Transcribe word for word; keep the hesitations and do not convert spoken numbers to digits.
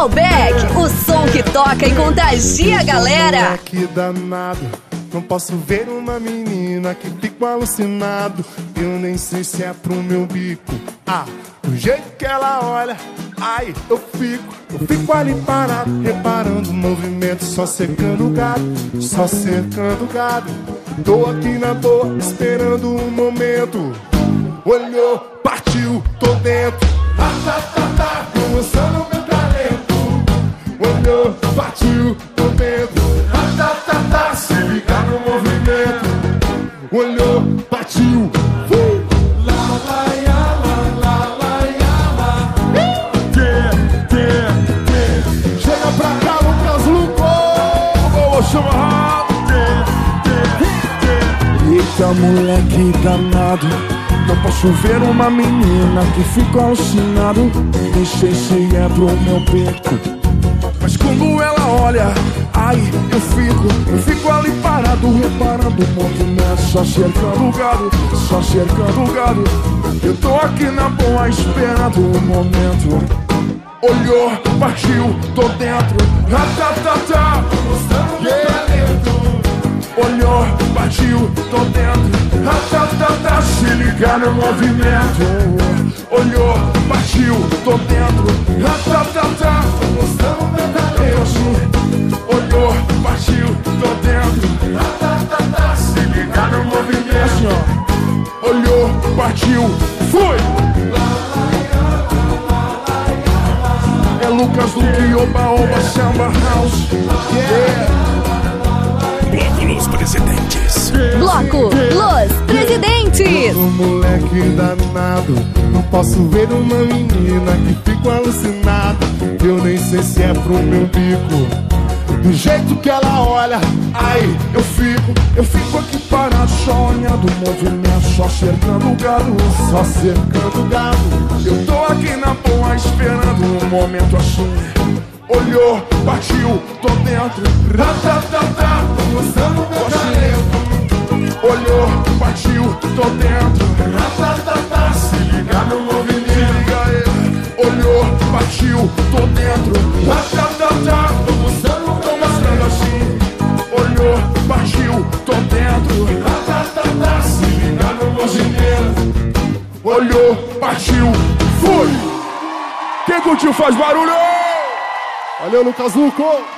Malbec, o som que toca e contagia a galera. Que danado, não posso ver uma menina que fico alucinado. Eu nem sei se é pro meu bico. Ah, do jeito que ela olha, ai, eu fico, eu fico ali parado, reparando o movimento, só secando o gado, só secando o gado. Tô aqui na boa, esperando um momento. Olhou, partiu, tô dentro. Ah, tá, tá, tá, tô mostrando meu talento. Olhou, partiu, tô dentro. Ah, tá, tá, tá, se ligar no movimento. Olhou, partiu, fui. Lá, lá, lá, lá, lá, lá, lá. Yeah, yeah, yeah. Chega pra cá, Lucas Luco. Vou chamar. Yeah, yeah, yeah. Eita, moleque danado, não posso ver uma menina que fica alucinado. Nem sei se é pro meu peito, mas quando ela olha, ai, eu fico, eu fico ali parado, reparando o movimento, só cercando o gado, só cercando o gado. Eu tô aqui na boa, esperando o momento. Olhou, partiu, tô dentro. Ratatatá, yeah. Olhou, partiu, tô dentro. Ratatatá, se ligar no movimento. Olhou, partiu, tô dentro. Ratatatá, mostrando meu talento. Olhou, partiu, tô dentro. Ratatatá, se ligar no movimento. Olhou, partiu, fui. É Lucas do que Oba Oba Samba House. Yeah. Bloco Los Presidentes. Bloco Los Presidentes. Um moleque danado, não posso ver uma menina que fico alucinado. Eu nem sei se é pro meu bico. Do jeito que ela olha, ai, eu fico, eu fico aqui parado, só olhando o movimento, só cercando o gado, só cercando o gado. Eu tô aqui na boa, esperando um momento assim. Olhou, partiu, tô dentro. Ratatatá, mostrando meu talento. Olhou, partiu, tô dentro. Ratatatá, se liga no movimento. Se liga aí. Olhou, partiu, tô dentro. Ratatatá, tô mostrando, tô mostrando assim. Olhou, partiu, tô dentro. Ratatatá, se liga no movimento. Olhou, partiu, fui. Quem curtiu faz barulho. Valeu, Lucas Luco!